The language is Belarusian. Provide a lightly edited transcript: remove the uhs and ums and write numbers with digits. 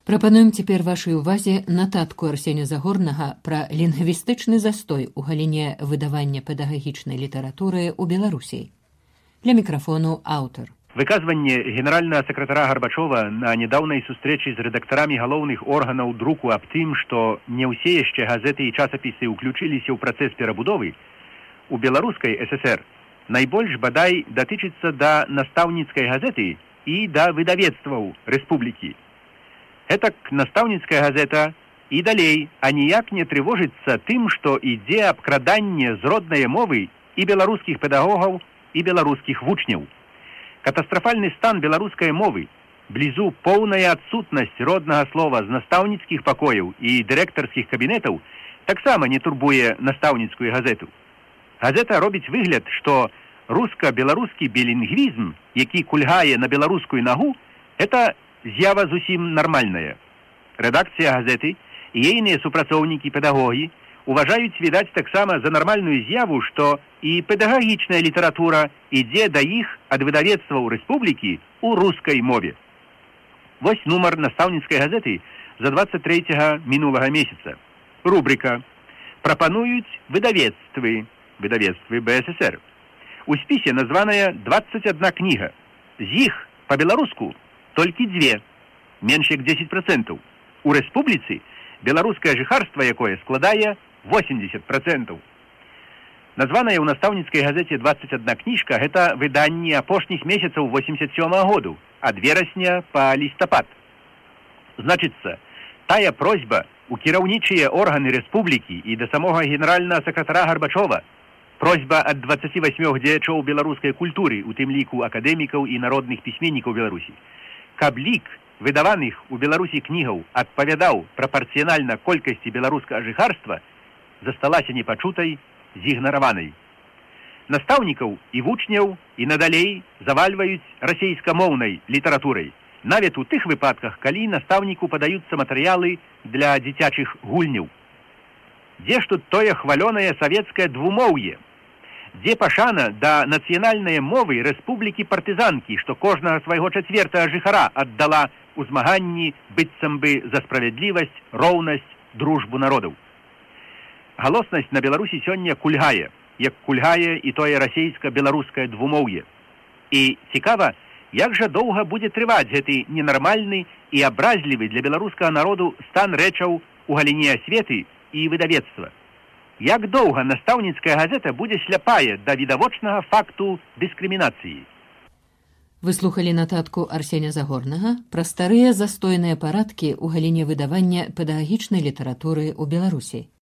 Прапануем цяпер вашай увазе нататку Арсеня Загорнага пра лінгвістычны застой у галіне выдавання педагагічнай літаратуры ў Беларусі. Для мікрафону аўтар. Выказванне генеральнага сакратара Гарбачова на нядаўнай сустрэчы з рэдактарамі галоўных органаў друку аб тым, што не ўсе яшчэ газеты і часапісы ўключыліся ў працэс перабудовы, у беларускай ССР найбольш бадай датычыцца да настаўніцкай газеты і да выдавецтваў рэспублікі. Гэтак настаўніцкая газета і далей аніяк не трывожыцца тым, што ідзе абкраданне з роднай мовы і беларускіх педагогаў, і беларускіх вучняў. Катастрафальны стан беларускай мовы, блізу поўная адсутнасць роднага слова з настаўніцкіх пакояў і дырэктарскіх кабінетаў таксама не турбуе настаўніцкую газету. Газета робіць выгляд, што руска-беларускі білінгвізм, які кульгае на беларускую нагу, это з'ява зусім нармальная. Рэдакцыя газеты і ейныя супрацоўнікі педагогі уважаюць, відаць, таксама за нармальную з'яву, што і педагагічная літаратура ідзе да іх ад выдавецтваў рэспублікі ў рускай мове. Вось нумар настаўніцкай газеты за 23 мінулага месяца. Рубрика «Прапануюць выдавецтвы БССР». У спісе названая 21 кніга. З іх па-беларуску толькі 2, менш як 10%. У рэспубліцы беларускае жыхарства, якое складае 80%. Названая ў настаўніцкай газеце 21 кніжка – гэта выданне апошніх месяцаў 87-го году, ад верасня па лістапад. Значыцца, тая просьба у кіраўнічыя органы рэспублікі і да самога генеральнага сакратара Гарбачова, просьба ад 28 дзеячоў беларускай культуры, у тым ліку акадэмікаў і народных пісьменнікаў Беларусі, каб лік выдаваных у Беларусі кнігаў адпавядаў прапарцыянальна колькасці беларускага жыхарства, засталася непачутай, зігнараванай. Настаўнікаў і вучняў і надалей завальваюць расейскамоўнай літаратурай, нават у тых выпадках, калі настаўніку падаюцца матэрыялы для дзіцячых гульняў. Дзе ж тут тое хвалёнае савецкае двумоўе? Дзе пашана да нацыянальнай мовы рэспублікі-партызанкі, што кожнага свайго чацвертага жыхара аддала ў змаганні быццам бы за справядлівасць, роўнасць, дружбу народаў. Галоснасць на Беларусі сёння кульгае, як кульгае і тое расейска-беларускае двумоўе. І цікава, як жа доўга будзе трываць гэты ненармальны і абразлівы для беларускага народу стан рэчаў у галіне асветы і выдавецтва. Як доўга настаўніцкая газета будзе сляпая да відавочнага факту дыскрымінацыі? Вы слухалі нататку Арсеня Загорнага пра старыя застойныя парадкі ў галіне выдавання педагагічнай літаратуры ў Беларусі.